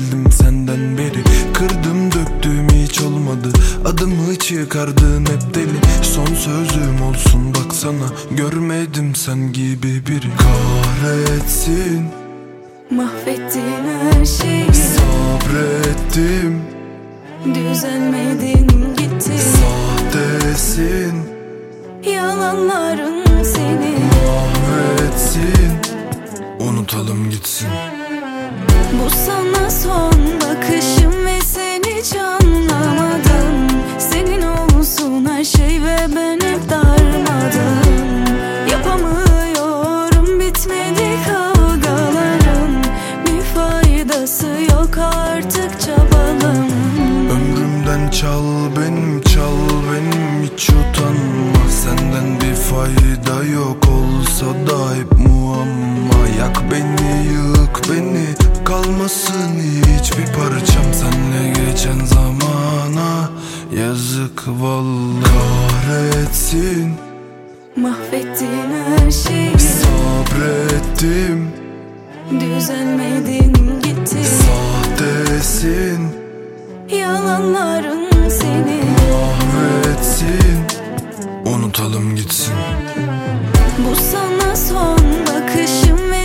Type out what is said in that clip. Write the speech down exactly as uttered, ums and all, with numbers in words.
geldim senden beri. Kırdım döktüğüm hiç olmadı, adımı çıkardın hep deli. Son sözüm olsun baksana, görmedim sen gibi biri. Kahretsin, mahvettin her şeyi. Sabrettim, düzelmedin gittin. Sahtesin, yalanların seni mahvetsin. Unutalım gitsin. Bu sana son bakışım ve sen hiç anlamadın. Senin olsun her şey ve ben hep darmadım. Yapamıyorum, bitmedi kavgaların. Bir faydası yok artık çabalım. Ömrümden çal benim, çal benim, hiç utanma. Senden bir fayda yok olsa da hep muamma. Yak beni, yık beni, kalmasın hiçbir parçam. Senle geçen zamana yazık vallahi. Kahretsin, mahvettin her şeyi. Sabrettim, düzelmedin gittin. Sahtesin, yalanların seni mahvetsin. Unutalım gitsin. Bu sana son bakışım ve